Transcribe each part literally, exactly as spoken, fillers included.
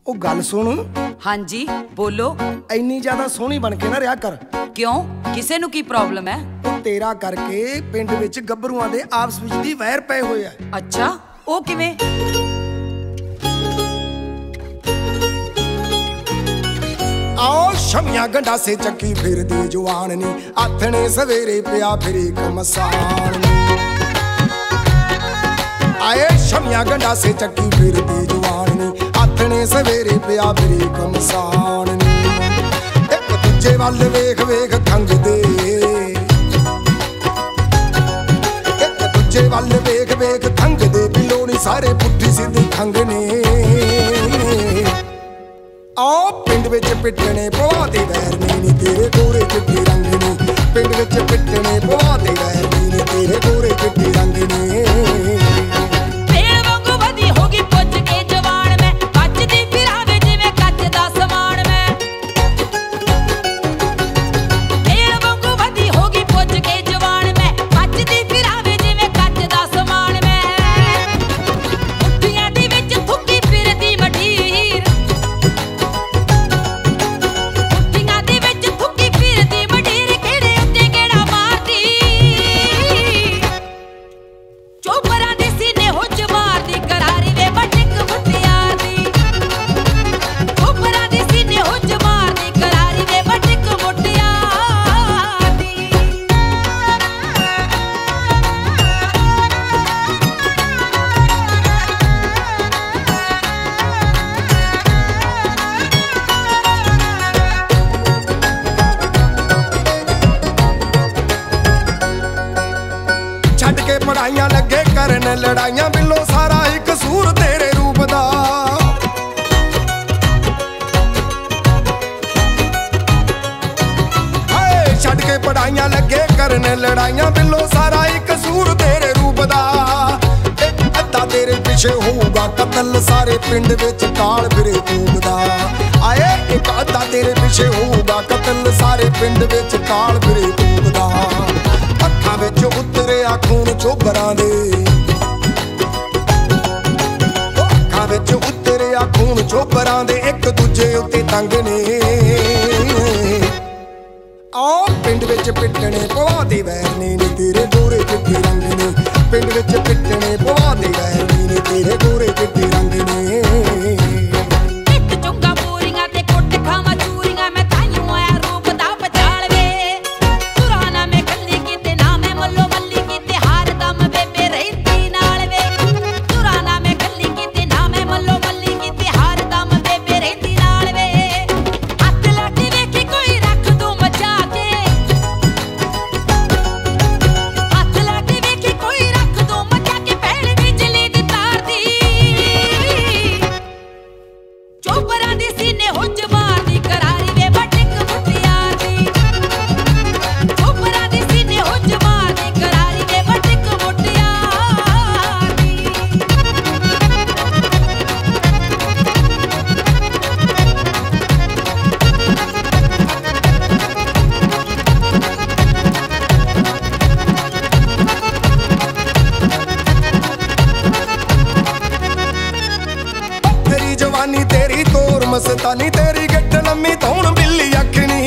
ਉਹ ਗੱਲ ਸੁਣ। ਹਾਂਜੀ बोलो। ਇੰਨੀ ਜ਼ਿਆਦਾ ਸੋਹਣੀ ਬਣ ਕੇ ਨਾ ਰਿਹਾ ਕਰ। क्यों किसे नु की प्रॉब्लम है? ਉਹ ਤੇਰਾ ਕਰਕੇ ਪਿੰਡ ਵਿੱਚ ਗੱਭਰੂਆਂ ਦੇ ਆਪਸ ਵਿੱਚ ਦੀ ਵਹਿਰ ਪਏ ਹੋਏ ਆ। अच्छा ਉਹ ਕਿਵੇਂ? आओ शमिया गंडासे चक्की फिरदी जवान नी आथने सवेरे पिया फिरी कमसान आए शमिया गंडासे चक्की फिरदी जवान नी आथने सवेरे पिया फिरी कमसान नी एक दूजे वल वेख वेख खंगदे एक दूजे वल वेख वेख खंगदे बिलोनी सारे पुट्ठी सीधी खंगने आओ पिंड विच पिटने पवा दे वैर नी तेरे गोरे चिट्टे रंग नी पिंड विच पिटने पवा दे वैर नी तेरे गोरे चिट्टे रंग नी पढ़ाइयां लगे करन लड़ाइयां बिलो सारा ही कसूर तेरे रूप दा हाय छड़ के पढ़ाइयां लगे करन लड़ाइयां बिलो सारा ही कसूर तेरे रूप दा एक अद्धा तेरे पीछे होगा कतल सारे पिंड विच काल फिरे घूमदा आए एक अद्धा तेरे पीछे होगा कतल सारे पिंड विच काल फिरे घूमदा ਅੱਖਾਂ ਵਿੱਚ ਉਤਰਿਆ ਖੂਨ ਚੋਬਰਾਂ ਦੇ ਅੱਖਾਂ ਵਿੱਚ ਉਤਰਿਆ ਖੂਨ ਚੋਬਰਾਂ ਦੇ ਇੱਕ ਦੂਜੇ ਉੱਤੇ ਤੰਗ ਨੇ ਆਓ ਪਿੰਡ ਵਿੱਚ ਪਿੱਟਣੇ ਪਵਾ ਦੇ ਵੈਰ ਨੇ ਤੇਰੇ ਗੋਰੇ ਚਿੱਟੇ ਰੰਗ ਨੇ ਪਿੰਡ ਵਿੱਚ ਪਿੱਟਣੇ ਪਵਾ ਦੇ ਵੈਰ ਨੇ ਤੇਰੇ ਗੋਰੇ ਚਿੱਟੇ ਰੰਗ ਨੇ जवानी तेरी तोर मस्तानी तेरी गट लम्मी धौन बिल्ली अखनी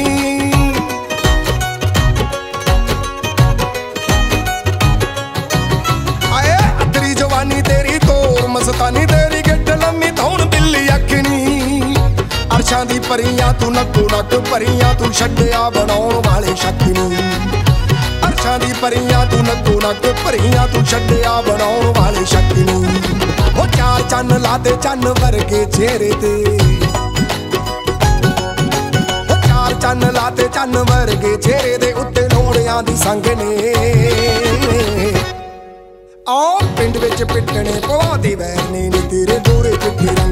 आए तेरी जवानी तेरी तोर मस्तानी तेरी गट लम्मी धौन बिल्ली अखनी अरशां दी परियां तू नक्कू नक परियां तू छड्डिया बनाउण वाले शक्नी अरशां दी परियां तू नक्कू नक परियां तू छड्डिया बनाउण वाले शक्नी वो चार चन्न लादे चन्न वर्गे चेहरे ते वो चार चन्न लादे चन्न वर्गे चेहरे दे उत्ते लोड़ियां दी संग ने आओ पिंड विच पिटने पवा दे वैर ने तेरे गोरे चिट्टे रंग